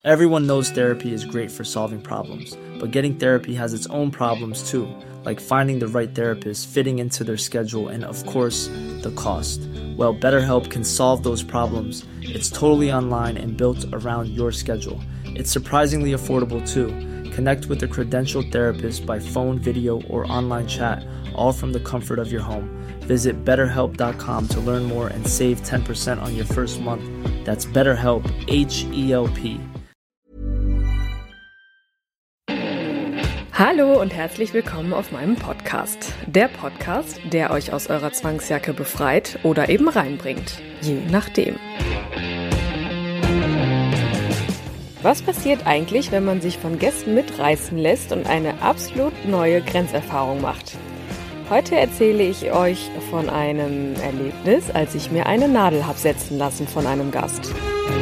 Everyone knows therapy is great for solving problems, but getting therapy has its own problems too, like finding the right therapist, fitting into their schedule, and of course, the cost. Well, BetterHelp can solve those problems. It's totally online and built around your schedule. It's surprisingly affordable too. Connect with a credentialed therapist by phone, video, or online chat, all from the comfort of your home. Visit BetterHelp.com to learn more and save 10% on your first month. That's BetterHelp, H-E-L-P. Hallo und herzlich willkommen auf meinem Podcast. Der Podcast, der euch aus eurer Zwangsjacke befreit oder eben reinbringt. Je nachdem. Was passiert eigentlich, wenn man sich von Gästen mitreißen lässt und eine absolut neue Grenzerfahrung macht? Heute erzähle ich euch von einem Erlebnis, als ich mir eine Nadel habe setzen lassen von einem Gast.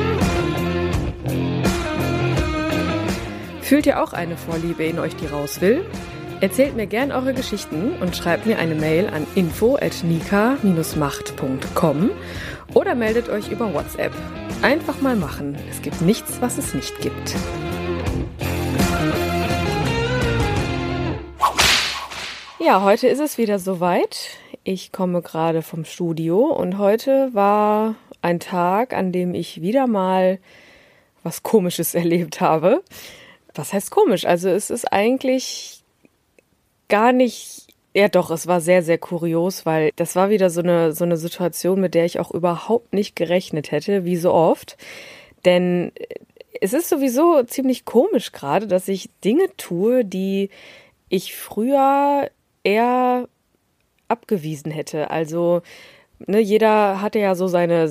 Fühlt ihr auch eine Vorliebe in euch, die raus will? Erzählt mir gern eure Geschichten und schreibt mir eine Mail an info@nika-macht.com oder meldet euch über WhatsApp. Einfach mal machen. Es gibt nichts, was es nicht gibt. Ja, heute ist es wieder soweit. Ich komme gerade vom Studio und heute war ein Tag, an dem ich wieder mal was Komisches erlebt habe. Was heißt komisch? Also es ist eigentlich gar nicht, ja doch, es war sehr, sehr kurios, weil das war wieder so eine Situation, mit der ich auch überhaupt nicht gerechnet hätte, wie so oft. Denn es ist sowieso ziemlich komisch gerade, dass ich Dinge tue, die ich früher eher abgewiesen hätte. Also jeder hatte ja so seine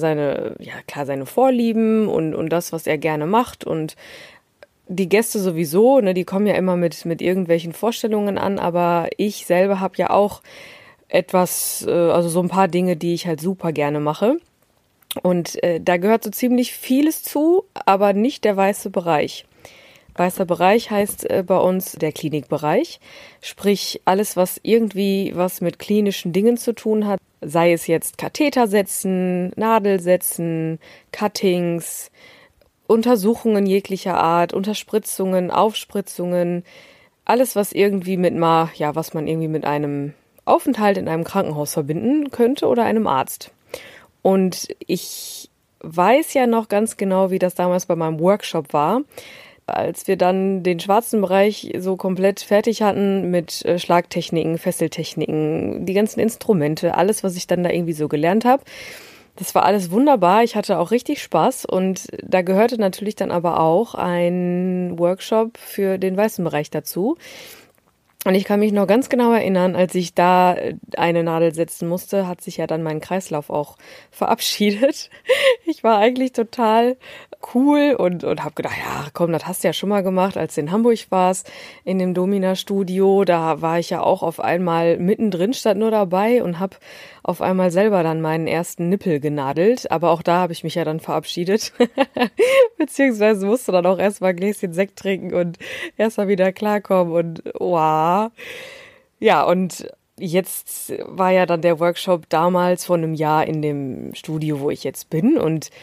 Vorlieben und das, was er gerne macht, und die Gäste sowieso, die kommen ja immer mit irgendwelchen Vorstellungen an, aber ich selber habe ja auch etwas, also so ein paar Dinge, die ich halt super gerne mache. Und da gehört so ziemlich vieles zu, aber nicht der weiße Bereich. Weißer Bereich heißt bei uns der Klinikbereich, sprich alles, was irgendwie was mit klinischen Dingen zu tun hat, sei es jetzt Katheter setzen, Nadel setzen, Cuttings, Untersuchungen jeglicher Art, Unterspritzungen, Aufspritzungen, alles, was irgendwie was man irgendwie mit einem Aufenthalt in einem Krankenhaus verbinden könnte oder einem Arzt. Und ich weiß ja noch ganz genau, wie das damals bei meinem Workshop war, als wir dann den schwarzen Bereich so komplett fertig hatten mit Schlagtechniken, Fesseltechniken, die ganzen Instrumente, alles, was ich dann da irgendwie so gelernt habe. Das war alles wunderbar, ich hatte auch richtig Spaß und da gehörte natürlich dann aber auch ein Workshop für den weißen Bereich dazu. Und ich kann mich noch ganz genau erinnern, als ich da eine Nadel setzen musste, hat sich ja dann mein Kreislauf auch verabschiedet. Ich war eigentlich total cool und habe gedacht, ja komm, das hast du ja schon mal gemacht, als du in Hamburg warst, in dem Domina-Studio. Da war ich ja auch auf einmal mittendrin, stand nur dabei und habe auf einmal selber dann meinen ersten Nippel genadelt. Aber auch da habe ich mich ja dann verabschiedet. Beziehungsweise musste dann auch erstmal ein Gläschen Sekt trinken und erstmal wieder klarkommen und wow. Ja, und jetzt war ja dann der Workshop damals vor einem Jahr in dem Studio, wo ich jetzt bin, und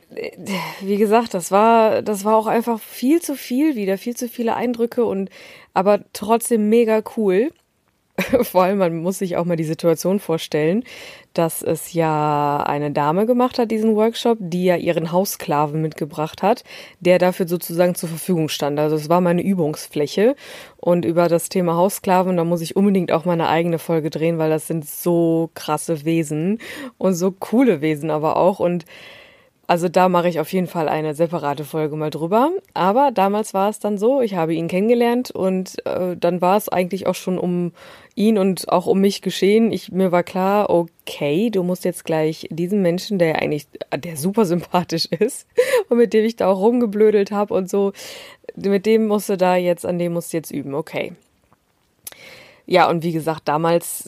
wie gesagt, das war auch einfach viel zu viel wieder, viel zu viele Eindrücke, aber trotzdem mega cool. Vor allem, man muss sich auch mal die Situation vorstellen, dass es ja eine Dame gemacht hat, diesen Workshop, die ja ihren Haussklaven mitgebracht hat, der dafür sozusagen zur Verfügung stand. Also es war meine Übungsfläche, und über das Thema Haussklaven, da muss ich unbedingt auch mal eine eigene Folge drehen, weil das sind so krasse Wesen und so coole Wesen aber auch, und also da mache ich auf jeden Fall eine separate Folge mal drüber. Aber damals war es dann so, ich habe ihn kennengelernt und dann war es eigentlich auch schon um ihn und auch um mich geschehen. Mir war klar, okay, du musst jetzt gleich diesen Menschen, der super sympathisch ist und mit dem ich da auch rumgeblödelt habe und so, an dem musst du jetzt üben, okay. Ja, und wie gesagt, damals,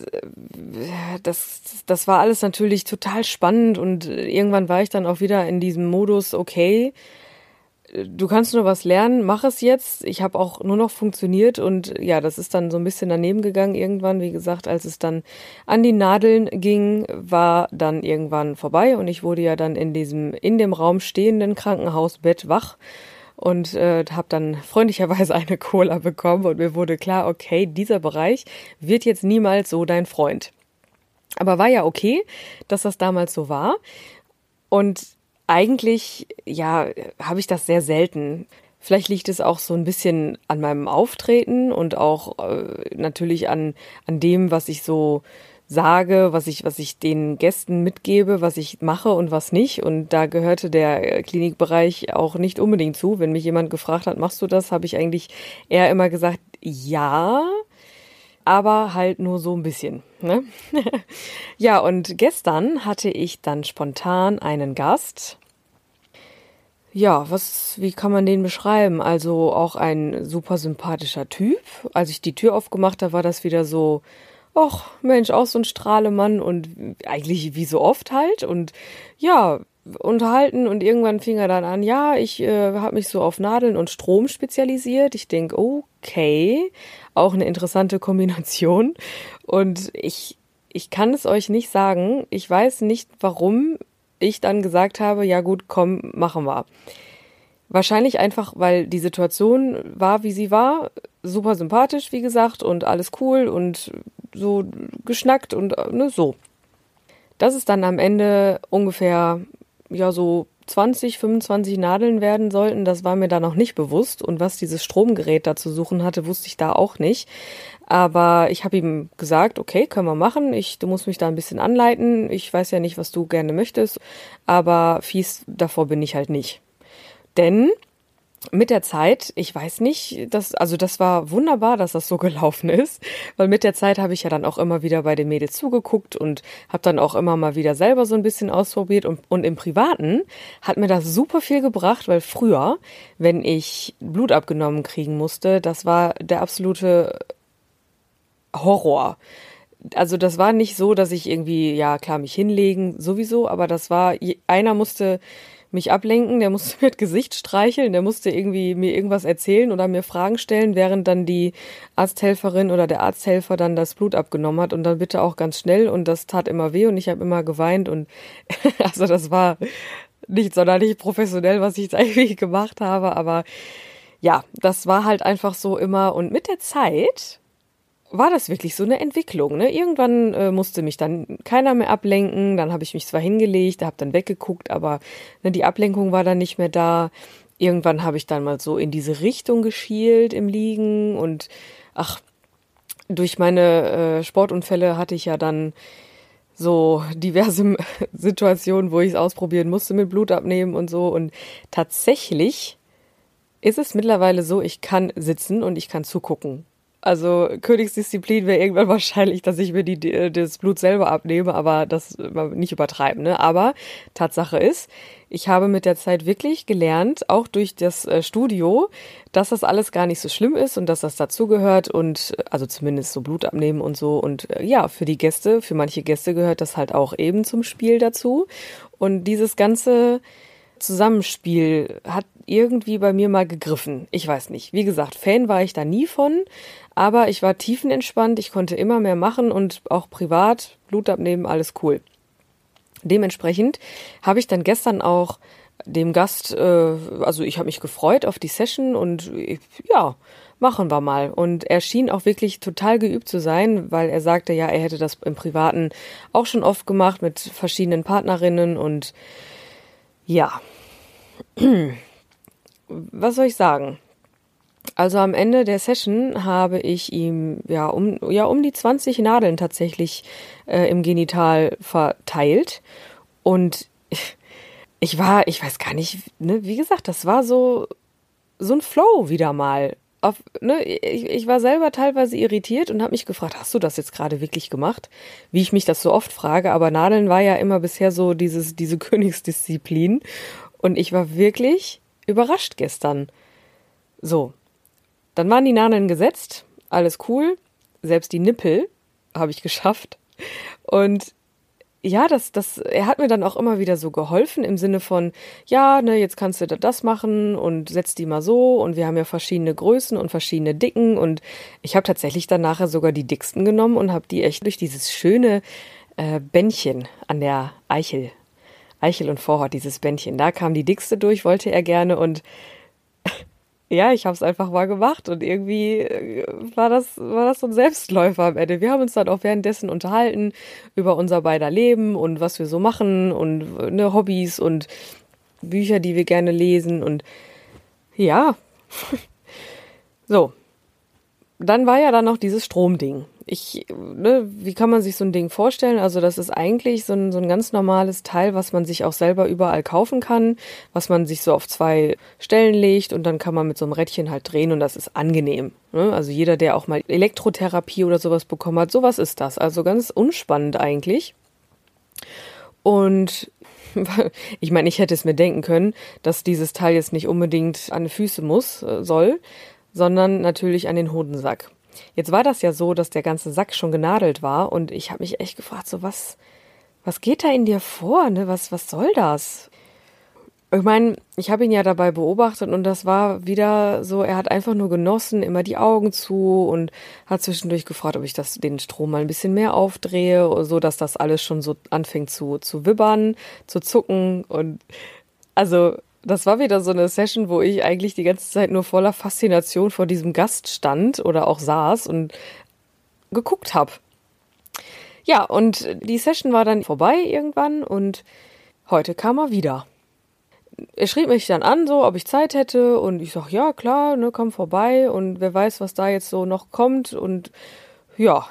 das war alles natürlich total spannend, und irgendwann war ich dann auch wieder in diesem Modus, okay, du kannst nur was lernen, mach es jetzt. Ich habe auch nur noch funktioniert, und ja, das ist dann so ein bisschen daneben gegangen irgendwann. Wie gesagt, als es dann an die Nadeln ging, war dann irgendwann vorbei, und ich wurde ja dann in dem Raum stehenden Krankenhausbett wach und habe dann freundlicherweise eine Cola bekommen und mir wurde klar, okay, dieser Bereich wird jetzt niemals so dein Freund. Aber war ja okay, dass das damals so war. Und eigentlich, ja, habe ich das sehr selten. Vielleicht liegt es auch so ein bisschen an meinem Auftreten und auch natürlich an dem, was ich so sage, was ich den Gästen mitgebe, was ich mache und was nicht. Und da gehörte der Klinikbereich auch nicht unbedingt zu. Wenn mich jemand gefragt hat, machst du das, habe ich eigentlich eher immer gesagt, ja, aber halt nur so ein bisschen, ne? Ja, und gestern hatte ich dann spontan einen Gast. Ja, wie kann man den beschreiben? Also auch ein super sympathischer Typ. Als ich die Tür aufgemacht habe, war das wieder so, ach Mensch, auch so ein Strahlemann und eigentlich wie so oft halt. Und ja, unterhalten und irgendwann fing er dann an, ja, ich habe mich so auf Nadeln und Strom spezialisiert. Ich denke, okay, auch eine interessante Kombination. Und ich kann es euch nicht sagen. Ich weiß nicht, warum ich dann gesagt habe, ja gut, komm, machen wir. Wahrscheinlich einfach, weil die Situation war, wie sie war, super sympathisch, wie gesagt, und alles cool und so geschnackt und ne, so. Dass es dann am Ende ungefähr, ja, so 20, 25 Nadeln werden sollten, das war mir da noch nicht bewusst. Und was dieses Stromgerät da zu suchen hatte, wusste ich da auch nicht. Aber ich habe ihm gesagt, okay, können wir machen. Du musst mich da ein bisschen anleiten. Ich weiß ja nicht, was du gerne möchtest. Aber fies davor bin ich halt nicht. Denn mit der Zeit, ich weiß nicht, das war wunderbar, dass das so gelaufen ist, weil mit der Zeit habe ich ja dann auch immer wieder bei den Mädels zugeguckt und habe dann auch immer mal wieder selber so ein bisschen ausprobiert und im Privaten hat mir das super viel gebracht, weil früher, wenn ich Blut abgenommen kriegen musste, das war der absolute Horror. Also das war nicht so, dass ich irgendwie, ja klar, mich hinlegen sowieso, aber das war, einer musste mich ablenken, der musste mir das Gesicht streicheln, der musste irgendwie mir irgendwas erzählen oder mir Fragen stellen, während dann die Arzthelferin oder der Arzthelfer dann das Blut abgenommen hat und dann bitte auch ganz schnell und das tat immer weh und ich habe immer geweint und also das war nicht sonderlich professionell, was ich da irgendwie gemacht habe, aber ja, das war halt einfach so immer und mit der Zeit war das wirklich so eine Entwicklung, ne? Irgendwann musste mich dann keiner mehr ablenken, dann habe ich mich zwar hingelegt, habe dann weggeguckt, aber ne, die Ablenkung war dann nicht mehr da. Irgendwann habe ich dann mal so in diese Richtung geschielt im Liegen und durch meine Sportunfälle hatte ich ja dann so diverse Situationen, wo ich es ausprobieren musste mit Blut abnehmen und so und tatsächlich ist es mittlerweile so, ich kann sitzen und ich kann zugucken. Also Königsdisziplin wäre irgendwann wahrscheinlich, dass ich mir das Blut selber abnehme, aber das nicht übertreiben, ne? Aber Tatsache ist, ich habe mit der Zeit wirklich gelernt, auch durch das Studio, dass das alles gar nicht so schlimm ist und dass das dazugehört und also zumindest so Blut abnehmen und so und ja, für manche Gäste gehört das halt auch eben zum Spiel dazu und dieses ganze Zusammenspiel hat irgendwie bei mir mal gegriffen. Ich weiß nicht. Wie gesagt, Fan war ich da nie von, aber ich war tiefenentspannt, ich konnte immer mehr machen und auch privat, Blut abnehmen, alles cool. Dementsprechend habe ich dann gestern auch dem Gast, also ich habe mich gefreut auf die Session und ja, machen wir mal. Und er schien auch wirklich total geübt zu sein, weil er sagte, ja, er hätte das im Privaten auch schon oft gemacht mit verschiedenen Partnerinnen und ja, was soll ich sagen? Also am Ende der Session habe ich ihm um die 20 Nadeln tatsächlich im Genital verteilt und ich weiß gar nicht, ne, wie gesagt, das war so ein Flow wieder mal. Ich war selber teilweise irritiert und habe mich gefragt, hast du das jetzt gerade wirklich gemacht? Wie ich mich das so oft frage, aber Nadeln war ja immer bisher so diese Königsdisziplin und ich war wirklich überrascht gestern. So, dann waren die Nadeln gesetzt, alles cool, selbst die Nippel habe ich geschafft und ja, er hat mir dann auch immer wieder so geholfen im Sinne von, ja, ne, jetzt kannst du das machen und setz die mal so und wir haben ja verschiedene Größen und verschiedene Dicken und ich habe tatsächlich dann nachher sogar die dicksten genommen und habe die echt durch dieses schöne Bändchen an der Eichel und Vorhaut, dieses Bändchen, da kam die dickste durch, wollte er gerne und Ja, ich habe es einfach mal gemacht und irgendwie war das so ein Selbstläufer am Ende. Wir haben uns dann auch währenddessen unterhalten über unser beider Leben und was wir so machen und ne, Hobbys und Bücher, die wir gerne lesen und ja, so. Dann war ja dann noch dieses Stromding. Wie kann man sich so ein Ding vorstellen? Also das ist eigentlich so ein ganz normales Teil, was man sich auch selber überall kaufen kann, was man sich so auf 2 Stellen legt und dann kann man mit so einem Rädchen halt drehen und das ist angenehm. Ne? Also jeder, der auch mal Elektrotherapie oder sowas bekommen hat, sowas ist das. Also ganz unspannend eigentlich. Und ich meine, ich hätte es mir denken können, dass dieses Teil jetzt nicht unbedingt an die Füße soll, sondern natürlich an den Hodensack. Jetzt war das ja so, dass der ganze Sack schon genadelt war und ich habe mich echt gefragt, so was geht da in dir vor, ne? Was soll das? Ich meine, ich habe ihn ja dabei beobachtet und das war wieder so, er hat einfach nur genossen, immer die Augen zu und hat zwischendurch gefragt, ob ich den Strom mal ein bisschen mehr aufdrehe, so dass das alles schon so anfängt zu wibbern, zu zucken und also das war wieder so eine Session, wo ich eigentlich die ganze Zeit nur voller Faszination vor diesem Gast stand oder auch saß und geguckt habe. Ja, und die Session war dann vorbei irgendwann und heute kam er wieder. Er schrieb mich dann an, so, ob ich Zeit hätte und ich sag, ja, klar, ne, komm vorbei und wer weiß, was da jetzt so noch kommt und ja,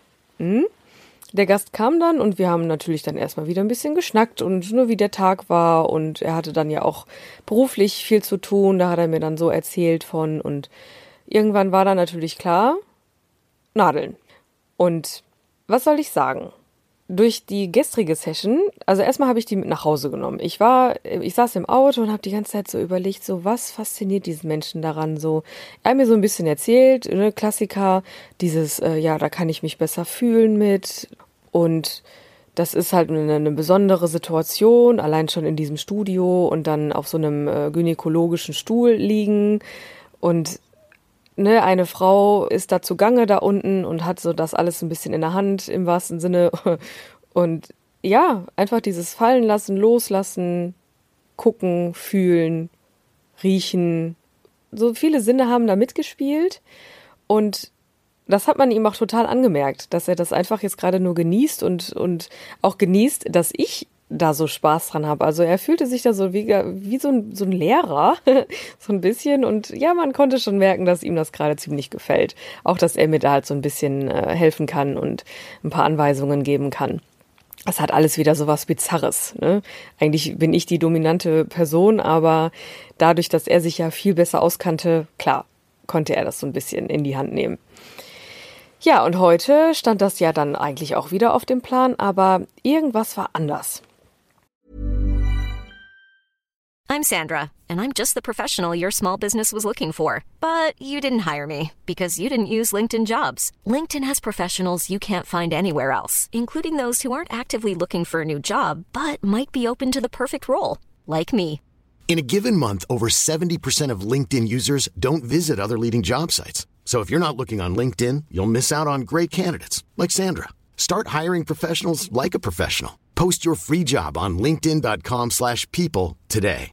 Der Gast kam dann und wir haben natürlich dann erstmal wieder ein bisschen geschnackt und nur wie der Tag war und er hatte dann ja auch beruflich viel zu tun, da hat er mir dann so erzählt von und irgendwann war dann natürlich klar, Nadeln. Und was soll ich sagen? Durch die gestrige Session, also erstmal habe ich die mit nach Hause genommen. Ich saß im Auto und habe die ganze Zeit so überlegt, so was fasziniert diesen Menschen daran, so. Er hat mir so ein bisschen erzählt, ne, Klassiker, dieses, ja, da kann ich mich besser fühlen mit und das ist halt eine besondere Situation, allein schon in diesem Studio und dann auf so einem gynäkologischen Stuhl liegen und ne, eine Frau ist da zugange da unten und hat so das alles ein bisschen in der Hand im wahrsten Sinne und ja, einfach dieses Fallen lassen, loslassen, gucken, fühlen, riechen, so viele Sinne haben da mitgespielt und das hat man ihm auch total angemerkt, dass er das einfach jetzt gerade nur genießt und auch genießt, dass ich da so Spaß dran habe. Also er fühlte sich da so wie so ein Lehrer, so ein bisschen. Und ja, man konnte schon merken, dass ihm das gerade ziemlich gefällt. Auch, dass er mir da halt so ein bisschen helfen kann und ein paar Anweisungen geben kann. Das hat alles wieder so was Bizarres, ne? Eigentlich bin ich die dominante Person, aber dadurch, dass er sich ja viel besser auskannte, klar, konnte er das so ein bisschen in die Hand nehmen. Ja, und heute stand das ja dann eigentlich auch wieder auf dem Plan, aber irgendwas war anders. I'm Sandra, and I'm just the professional your small business was looking for. But you didn't hire me because you didn't use LinkedIn Jobs. LinkedIn has professionals you can't find anywhere else, including those who aren't actively looking for a new job, but might be open to the perfect role, like me. In a given month, over 70% of LinkedIn users don't visit other leading job sites. So if you're not looking on LinkedIn, you'll miss out on great candidates like Sandra. Start hiring professionals like a professional. Post your free job on linkedin.com/people today.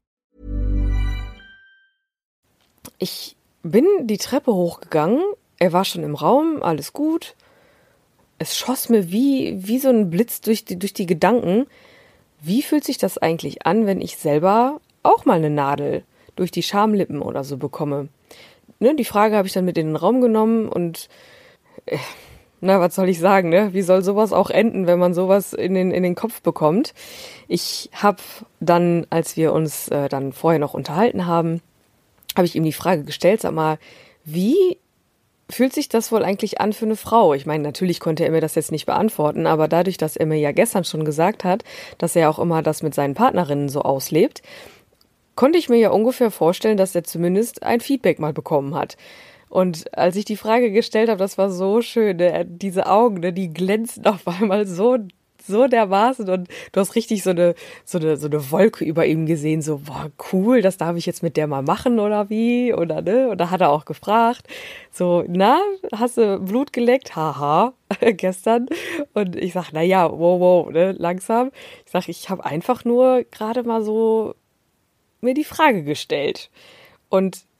Ich bin die Treppe hochgegangen, er war schon im Raum, alles gut. Es schoss mir wie so ein Blitz durch die Gedanken. Wie fühlt sich das eigentlich an, wenn ich selber auch mal eine Nadel durch die Schamlippen oder so bekomme? Ne, die Frage habe ich dann mit in den Raum genommen und na, was soll ich sagen, ne? Wie soll sowas auch enden, wenn man sowas in den Kopf bekommt? Ich habe dann, als wir uns dann vorher noch unterhalten haben, habe ich ihm die Frage gestellt, sag mal, wie fühlt sich das wohl eigentlich an für eine Frau? Ich meine, natürlich konnte er mir das jetzt nicht beantworten, aber dadurch, dass er mir ja gestern schon gesagt hat, dass er auch immer das mit seinen Partnerinnen so auslebt, konnte ich mir ja ungefähr vorstellen, dass er zumindest ein Feedback mal bekommen hat. Und als ich die Frage gestellt habe, das war so schön, ne? Diese Augen, ne? Die glänzen auf einmal so dermaßen und du hast richtig so eine Wolke über ihm gesehen, so, boah, cool, das darf ich jetzt mit der mal machen oder wie, oder ne? Und da hat er auch gefragt, so, na, hast du Blut geleckt? Haha, gestern. Und ich sag, na ja, wow, ne, langsam. Ich sag, ich habe einfach nur gerade mal so mir die Frage gestellt. Und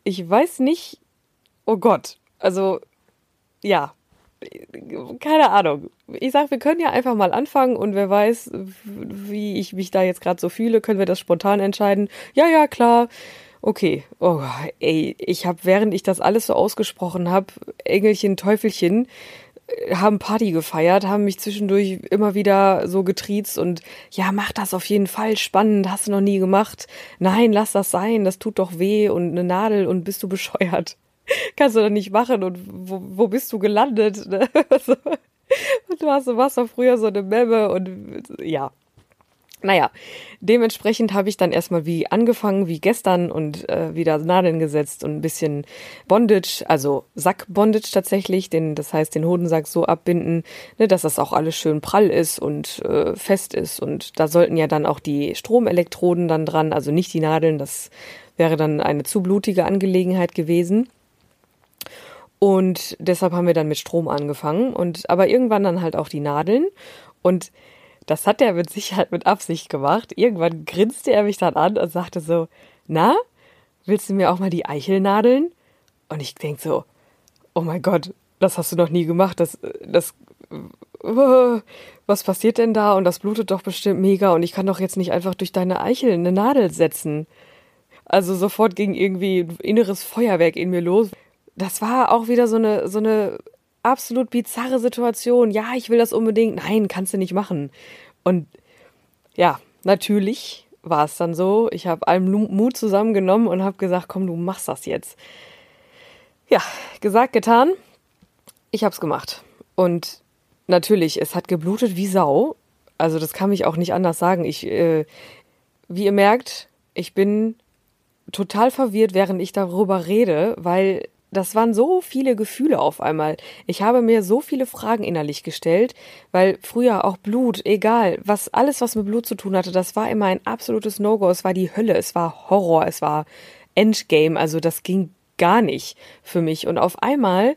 ich weiß nicht, oh Gott, also, ja, keine Ahnung. Ich sag, wir können ja einfach mal anfangen und wer weiß, wie ich mich da jetzt gerade so fühle, können wir das spontan entscheiden. Ja, ja, klar. Okay. Oh, ey, ich habe, während ich das alles so ausgesprochen habe, Engelchen, Teufelchen, haben Party gefeiert, haben mich zwischendurch immer wieder so getriezt und ja, mach das auf jeden Fall, spannend, hast du noch nie gemacht. Nein, lass das sein, das tut doch weh und eine Nadel und bist du bescheuert. Kannst du doch nicht machen und wo bist du gelandet? Ne? So. Und du warst doch früher so eine Memme und ja. Naja, dementsprechend habe ich dann erstmal wie angefangen, wie gestern und wieder Nadeln gesetzt und ein bisschen Bondage, also Sack-Bondage tatsächlich, das heißt den Hodensack so abbinden, ne, dass das auch alles schön prall ist und fest ist und da sollten ja dann auch die Stromelektroden dann dran, also nicht die Nadeln, das wäre dann eine zu blutige Angelegenheit gewesen. Und deshalb haben wir dann mit Strom angefangen aber irgendwann dann halt auch die Nadeln und das hat er mit Sicherheit mit Absicht gemacht. Irgendwann grinste er mich dann an und sagte so, na, willst du mir auch mal die Eichel nadeln? Und ich denk so, oh mein Gott, das hast du noch nie gemacht. Was passiert denn da? Und das blutet doch bestimmt mega und ich kann doch jetzt nicht einfach durch deine Eichel eine Nadel setzen. Also sofort ging irgendwie ein inneres Feuerwerk in mir los. Das war auch wieder so eine absolut bizarre Situation. Ja, ich will das unbedingt. Nein, kannst du nicht machen. Und ja, natürlich war es dann so. Ich habe allen Mut zusammengenommen und habe gesagt, komm, du machst das jetzt. Ja, gesagt, getan. Ich habe es gemacht. Und natürlich, es hat geblutet wie Sau. Also das kann ich auch nicht anders sagen. Wie ihr merkt, ich bin total verwirrt, während ich darüber rede, weil das waren so viele Gefühle auf einmal. Ich habe mir so viele Fragen innerlich gestellt, weil früher auch Blut, egal, alles, was mit Blut zu tun hatte, das war immer ein absolutes No-Go. Es war die Hölle, es war Horror, es war Endgame, also das ging gar nicht für mich. Und auf einmal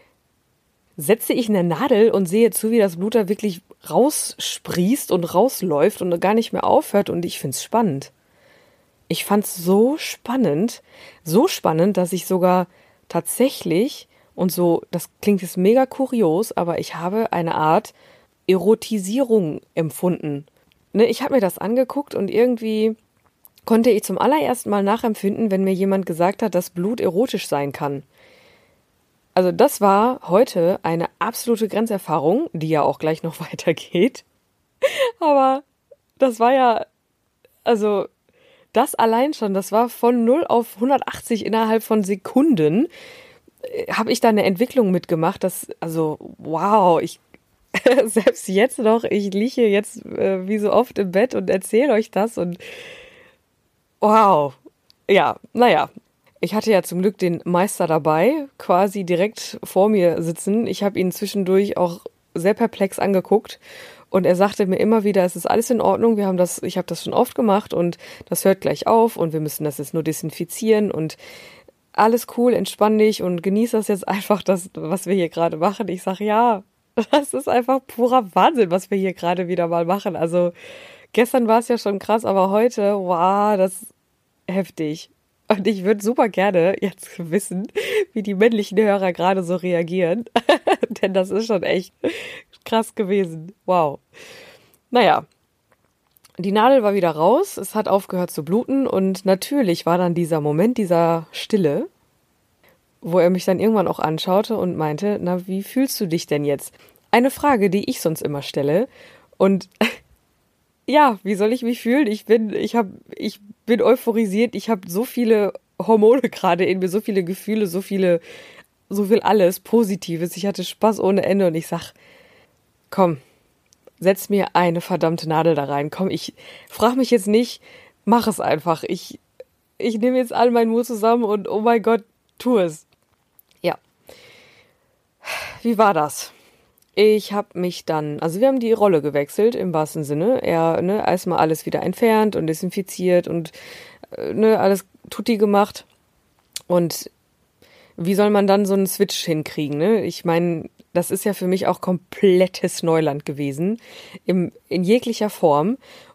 setze ich eine Nadel und sehe zu, wie das Blut da wirklich raussprießt und rausläuft und gar nicht mehr aufhört und ich find's spannend. Ich fand's so spannend, dass ich sogar tatsächlich, und so, das klingt jetzt mega kurios, aber ich habe eine Art Erotisierung empfunden. Ne, ich habe mir das angeguckt und irgendwie konnte ich zum allerersten Mal nachempfinden, wenn mir jemand gesagt hat, dass Blut erotisch sein kann. Also das war heute eine absolute Grenzerfahrung, die ja auch gleich noch weitergeht. Aber das war ja, also das allein schon, das war von 0 auf 180 innerhalb von Sekunden, habe ich da eine Entwicklung mitgemacht, also wow, selbst jetzt noch, ich liege jetzt wie so oft im Bett und erzähle euch das und wow, ja, naja. Ich hatte ja zum Glück den Meister dabei, quasi direkt vor mir sitzen. Ich habe ihn zwischendurch auch sehr perplex angeguckt. Und er sagte mir immer wieder, es ist alles in Ordnung, ich habe das schon oft gemacht und das hört gleich auf und wir müssen das jetzt nur desinfizieren und alles cool, entspann dich und genieß das jetzt einfach, was wir hier gerade machen. Ich sage, ja, das ist einfach purer Wahnsinn, was wir hier gerade wieder mal machen. Also gestern war es ja schon krass, aber heute, wow, das ist heftig. Und ich würde super gerne jetzt wissen, wie die männlichen Hörer gerade so reagieren. Denn das ist schon echt krass gewesen. Wow. Naja, die Nadel war wieder raus, es hat aufgehört zu bluten und natürlich war dann dieser Moment dieser Stille, wo er mich dann irgendwann auch anschaute und meinte, na, wie fühlst du dich denn jetzt? Eine Frage, die ich sonst immer stelle und ja, wie soll ich mich fühlen? Ich bin euphorisiert, ich habe so viele Hormone gerade in mir, so viele Gefühle, so viel alles Positives. Ich hatte Spaß ohne Ende und ich sag, komm, setz mir eine verdammte Nadel da rein. Komm, ich frag mich jetzt nicht, mach es einfach. Ich nehme jetzt all meinen Mut zusammen und oh mein Gott, tu es. Ja. Wie war das? Ich habe mich dann, also wir haben die Rolle gewechselt im wahrsten Sinne. Erstmal alles wieder entfernt und desinfiziert und alles tutti gemacht. Und wie soll man dann so einen Switch hinkriegen, ne? Ich meine, das ist ja für mich auch komplettes Neuland gewesen, in jeglicher Form.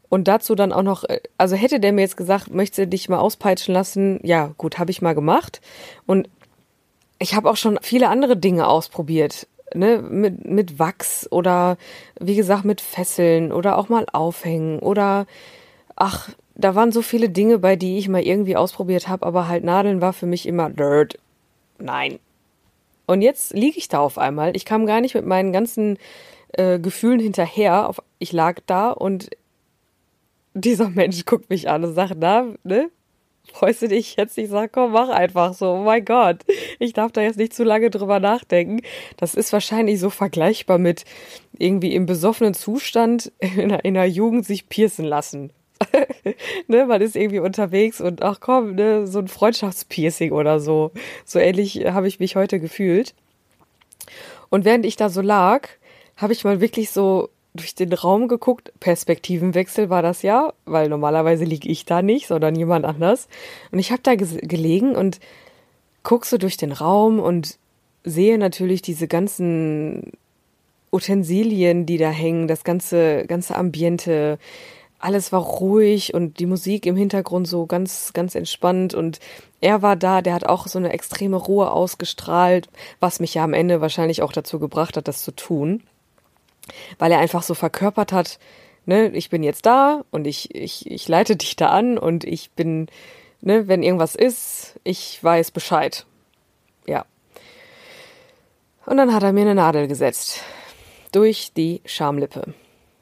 Und dazu dann auch noch, also hätte der mir jetzt gesagt, möchtest du dich mal auspeitschen lassen? Ja, gut, habe ich mal gemacht. Und ich habe auch schon viele andere Dinge ausprobiert, ne, mit Wachs oder wie gesagt mit Fesseln oder auch mal aufhängen oder da waren so viele Dinge bei, die ich mal irgendwie ausprobiert habe, aber halt Nadeln war für mich immer Dirt. Nein. Und jetzt liege ich da auf einmal. Ich kam gar nicht mit meinen ganzen Gefühlen hinterher. Ich lag da und dieser Mensch guckt mich an und sagt, na, ne? Freust du dich jetzt? Ich sag, komm, mach einfach so. Oh mein Gott. Ich darf da jetzt nicht zu lange drüber nachdenken. Das ist wahrscheinlich so vergleichbar mit irgendwie im besoffenen Zustand in der Jugend sich piercen lassen. Ne, man ist irgendwie unterwegs und ach komm, ne, so ein Freundschaftspiercing oder so. So ähnlich habe ich mich heute gefühlt. Und während ich da so lag, habe ich mal wirklich so durch den Raum geguckt. Perspektivenwechsel war das ja, weil normalerweise liege ich da nicht, sondern jemand anders. Und ich habe da gelegen und guck so durch den Raum und sehe natürlich diese ganzen Utensilien, die da hängen, das ganze Ambiente. Alles war ruhig und die Musik im Hintergrund so ganz, ganz entspannt und er war da, der hat auch so eine extreme Ruhe ausgestrahlt, was mich ja am Ende wahrscheinlich auch dazu gebracht hat, das zu tun, weil er einfach so verkörpert hat, ne, ich bin jetzt da und ich leite dich da an und ich bin, ne, wenn irgendwas ist, ich weiß Bescheid. Ja. Und dann hat er mir eine Nadel gesetzt. Durch die Schamlippe.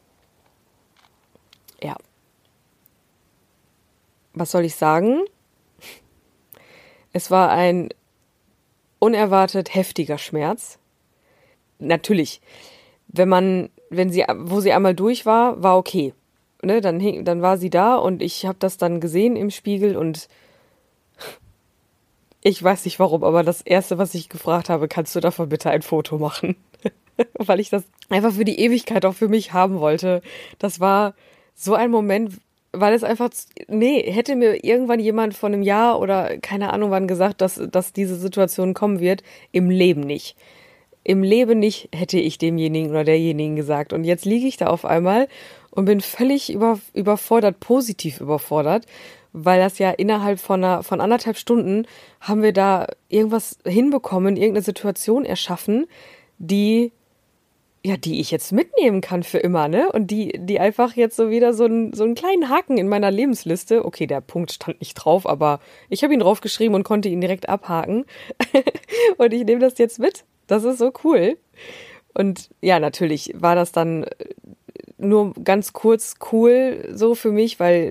Ja. Was soll ich sagen? Es war ein unerwartet heftiger Schmerz. Natürlich, wo sie einmal durch war okay. Ne, dann war sie da und ich habe das dann gesehen im Spiegel und ich weiß nicht warum, aber das Erste, was ich gefragt habe, kannst du davon bitte ein Foto machen? Weil ich das einfach für die Ewigkeit auch für mich haben wollte. Das war so ein Moment, weil es einfach, hätte mir irgendwann jemand von einem Jahr oder keine Ahnung wann gesagt, dass diese Situation kommen wird, im Leben nicht. Im Leben nicht hätte ich demjenigen oder derjenigen gesagt. Und jetzt liege ich da auf einmal und bin völlig überfordert, positiv überfordert, weil das ja innerhalb von 1,5 Stunden haben wir da irgendwas hinbekommen, irgendeine Situation erschaffen, die ich jetzt mitnehmen kann für immer, ne? Und die einfach jetzt so wieder so einen kleinen Haken in meiner Lebensliste. Okay, der Punkt stand nicht drauf, aber ich habe ihn draufgeschrieben und konnte ihn direkt abhaken. Und ich nehme das jetzt mit. Das ist so cool. Und ja, natürlich war das dann nur ganz kurz cool so für mich, weil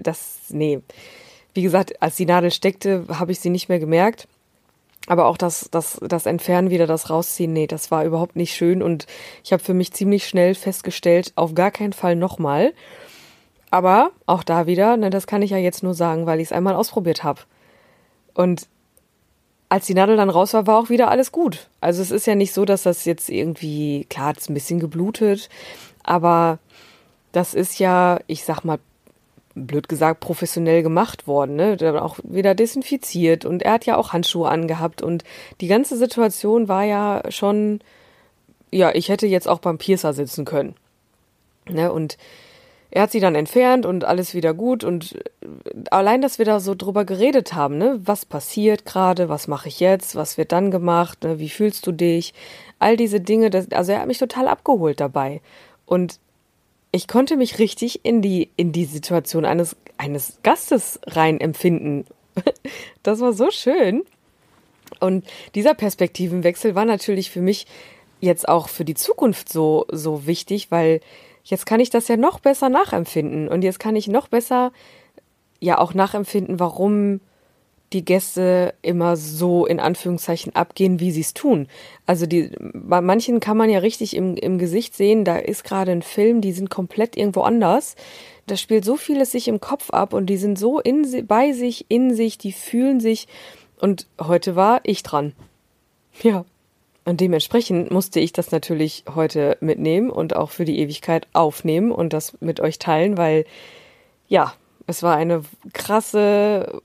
wie gesagt, als die Nadel steckte, habe ich sie nicht mehr gemerkt. Aber auch das Entfernen wieder, das Rausziehen, das war überhaupt nicht schön. Und ich habe für mich ziemlich schnell festgestellt, auf gar keinen Fall nochmal. Aber auch da wieder, das kann ich ja jetzt nur sagen, weil ich es einmal ausprobiert habe. Und als die Nadel dann raus war auch wieder alles gut. Also es ist ja nicht so, dass das jetzt irgendwie, klar, hat es ein bisschen geblutet, aber das ist ja, ich sag mal, blöd gesagt, professionell gemacht worden, ne? Dann auch wieder desinfiziert und er hat ja auch Handschuhe angehabt und die ganze Situation war ja schon, ja, ich hätte jetzt auch beim Piercer sitzen können, ne? Und er hat sie dann entfernt und alles wieder gut und allein, dass wir da so drüber geredet haben, ne? Was passiert gerade, was mache ich jetzt, was wird dann gemacht, ne? Wie fühlst du dich, all diese Dinge, also er hat mich total abgeholt dabei und ich konnte mich richtig in die Situation eines Gastes rein empfinden. Das war so schön. Und dieser Perspektivenwechsel war natürlich für mich jetzt auch für die Zukunft so wichtig, weil jetzt kann ich das ja noch besser nachempfinden. Und jetzt kann ich noch besser ja auch nachempfinden, warum die Gäste immer so in Anführungszeichen abgehen, wie sie es tun. Also bei manchen kann man ja richtig im Gesicht sehen, da ist gerade ein Film, die sind komplett irgendwo anders. Da spielt so vieles sich im Kopf ab und die sind so bei sich, in sich, die fühlen sich. Und heute war ich dran. Ja. Und dementsprechend musste ich das natürlich heute mitnehmen und auch für die Ewigkeit aufnehmen und das mit euch teilen, weil ja, es war eine krasse,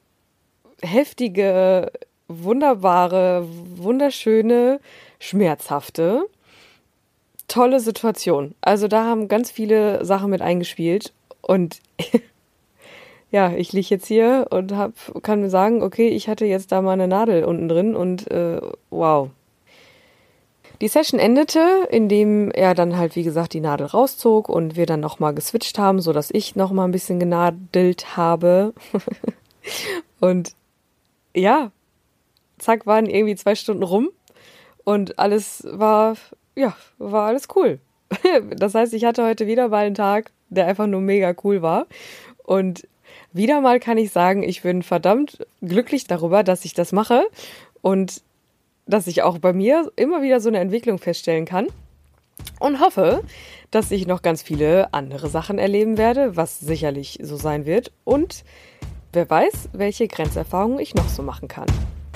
heftige, wunderbare, wunderschöne, schmerzhafte, tolle Situation. Also da haben ganz viele Sachen mit eingespielt Und ja, ich liege jetzt hier und kann mir sagen, okay, ich hatte jetzt da mal eine Nadel unten drin und wow. Die Session endete, indem er dann halt, wie gesagt, die Nadel rauszog und wir dann nochmal geswitcht haben, sodass ich nochmal ein bisschen genadelt habe. Und ja, zack, waren irgendwie 2 Stunden rum und alles war alles cool. Das heißt, ich hatte heute wieder mal einen Tag, der einfach nur mega cool war. Und wieder mal kann ich sagen, ich bin verdammt glücklich darüber, dass ich das mache und dass ich auch bei mir immer wieder so eine Entwicklung feststellen kann und hoffe, dass ich noch ganz viele andere Sachen erleben werde, was sicherlich so sein wird und wer weiß, welche Grenzerfahrungen ich noch so machen kann.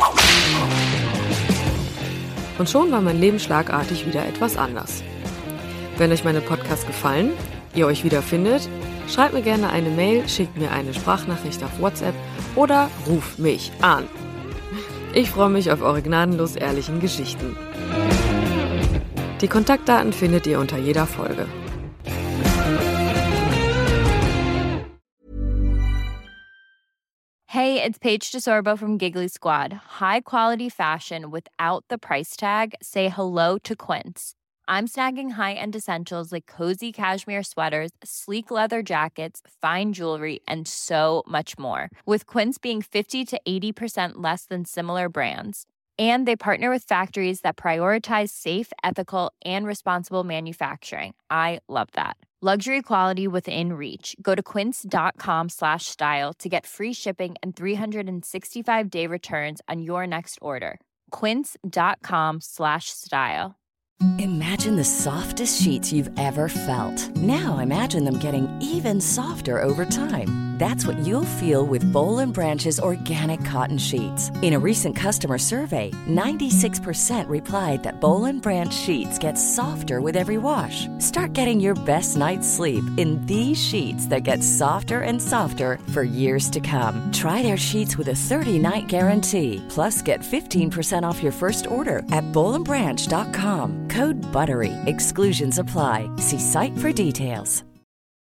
Und schon war mein Leben schlagartig wieder etwas anders. Wenn euch meine Podcasts gefallen, ihr euch wiederfindet, schreibt mir gerne eine Mail, schickt mir eine Sprachnachricht auf WhatsApp oder ruft mich an. Ich freue mich auf eure gnadenlos ehrlichen Geschichten. Die Kontaktdaten findet ihr unter jeder Folge. Hey, it's Paige DeSorbo from Giggly Squad. High quality fashion without the price tag. Say hello to Quince. I'm snagging high-end essentials like cozy cashmere sweaters, sleek leather jackets, fine jewelry, and so much more. With Quince being 50 to 80% less than similar brands. And they partner with factories that prioritize safe, ethical, and responsible manufacturing. I love that. Luxury quality within reach. Go to quince.com/style to get free shipping and 365-day returns on your next order. Quince.com/style. Imagine the softest sheets you've ever felt. Now imagine them getting even softer over time. That's what you'll feel with Boll & Branch's organic cotton sheets. In a recent customer survey, 96% replied that Boll & Branch sheets get softer with every wash. Start getting your best night's sleep in these sheets that get softer and softer for years to come. Try their sheets with a 30-night guarantee. Plus, get 15% off your first order at bollandbranch.com. Code BUTTERY. Exclusions apply. See site for details.